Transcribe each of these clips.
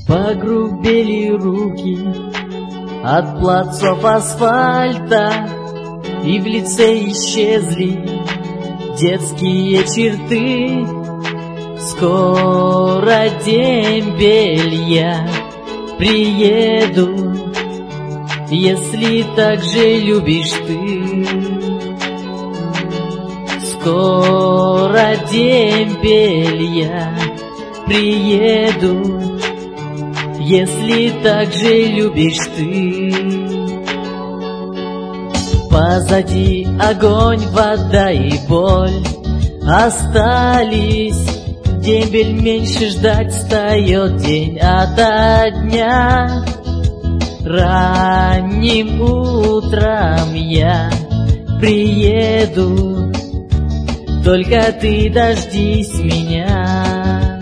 Погрубели руки от плацов асфальта, и в лице исчезли детские черты. Скоро дембель, приеду, если так же любишь ты. Скоро дембель, приеду, если так же любишь ты. Позади огонь, вода и боль остались. Дембель меньше ждать встает день ото дня. Ранним утром я приеду, только ты дождись меня.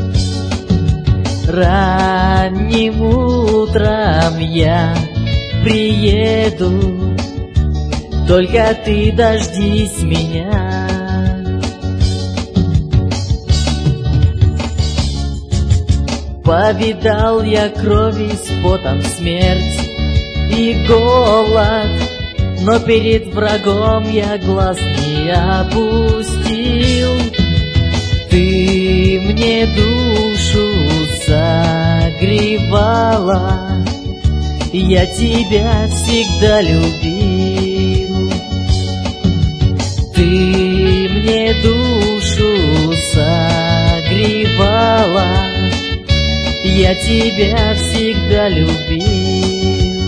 Ранним утром я приеду, только ты дождись меня. Повидал я крови с потом смерть и голод, но перед врагом я глаз не опустил. Ты мне душу согревала, я тебя всегда любил. Ты мне душу согревала, я тебя всегда любил.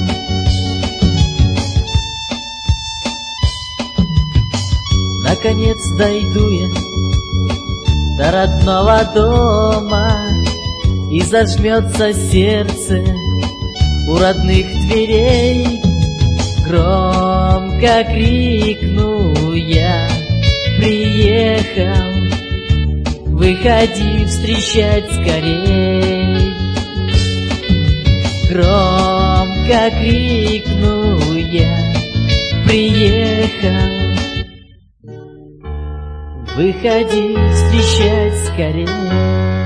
Наконец дойду я до родного дома, и зажмется сердце у родных дверей. Громко крикну я: приехал, выходи встречать скорей. Громко крикну я: приехал, выходи встречать скорей.